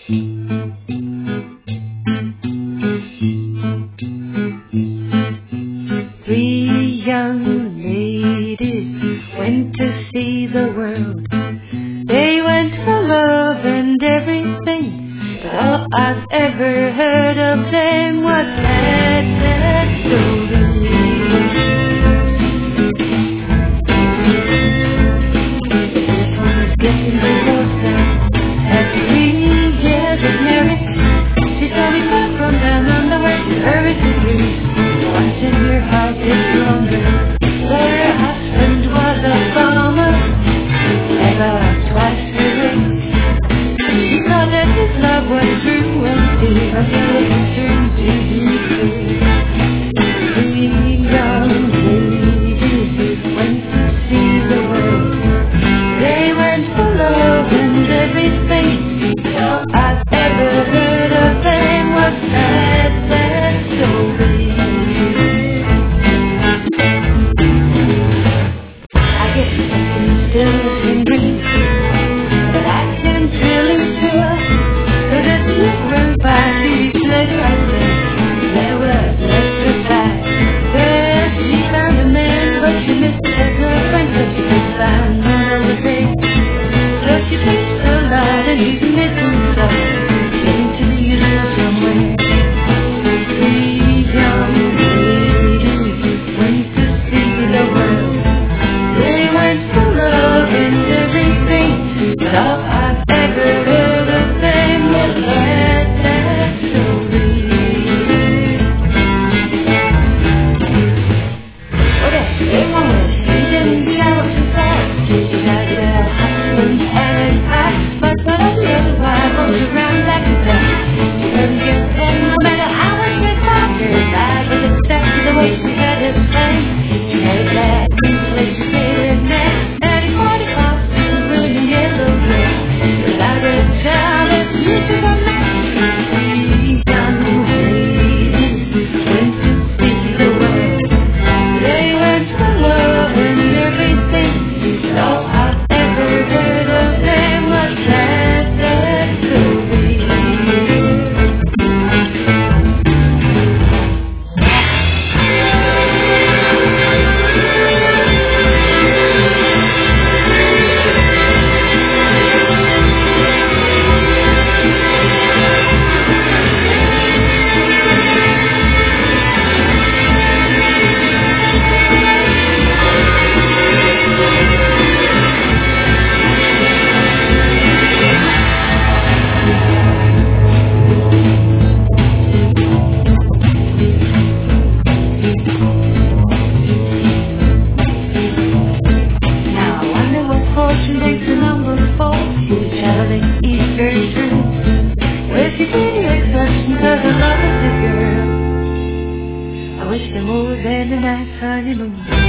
Three young ladies went to see the world. They went for love and everything, but all I've ever heard of them was sad, sad stories. This one was getting closer. After 3 years of marriage, she told me back from down on the way to her retreat. Once in your heart is longer. Her husband was a farmer, about twice a week. She thought that his love was true and deep until it turned to be true. 3 young ladies went to see the world. They went for love and everything. All I've ever heard of them was sad, sad stories. Still in dreams, but I can't really tell. Cause it's different by each later. There was extra time. There she found a man, but she missed her girlfriend, so she couldn't find no other day. So she faced a lot and he's missing some, getting to the usual somewhere. 3 young ladies went to see the world. They went for love and everything, but all I've ever heard of them was sad, sad stories. Oh, that same woman, she didn't shout too fast. She shouted at her husband and his wife, but one of the other wife goes around like a duck. She couldn't get fed no matter how much they talked. Her side was exactly the way she had it planned. She had it bad, place she did it mad. More than a nice honeymoon.